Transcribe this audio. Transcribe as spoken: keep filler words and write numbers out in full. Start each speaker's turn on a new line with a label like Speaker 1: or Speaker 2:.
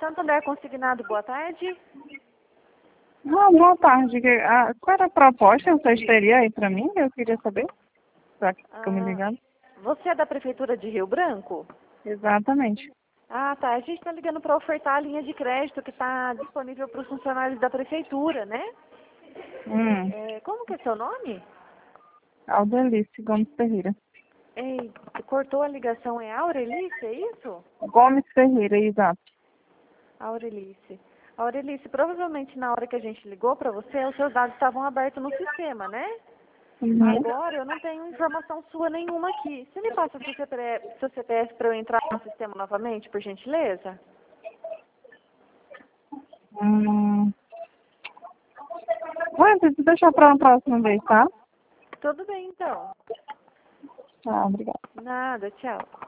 Speaker 1: Santander Consignado, boa tarde.
Speaker 2: Ah, boa tarde. Ah, qual era a proposta que vocês teriam aí para mim? Eu queria saber. Será que ficou me
Speaker 1: Ah,
Speaker 2: ligando?
Speaker 1: você é da Prefeitura de Rio Branco?
Speaker 2: Exatamente.
Speaker 1: Ah, tá. A gente está ligando para ofertar a linha de crédito que está disponível para os funcionários da Prefeitura, né?
Speaker 2: Hum,
Speaker 1: É, como que é seu nome?
Speaker 2: Aldelice Gomes Ferreira.
Speaker 1: Ei, cortou a ligação, é Aurelice, é isso?
Speaker 2: Gomes Ferreira, exato.
Speaker 1: Aurelice. Aurelice, provavelmente na hora que a gente ligou para você, os seus dados estavam abertos no sistema, né?
Speaker 2: Uhum.
Speaker 1: Agora eu não tenho informação sua nenhuma aqui. Você me passa seu C P F, seu C P F para eu entrar no sistema novamente, por gentileza?
Speaker 2: Hum. Vai, deixa para uma próxima vez, tá?
Speaker 1: Tudo bem, então.
Speaker 2: Tá, obrigada.
Speaker 1: Nada, tchau.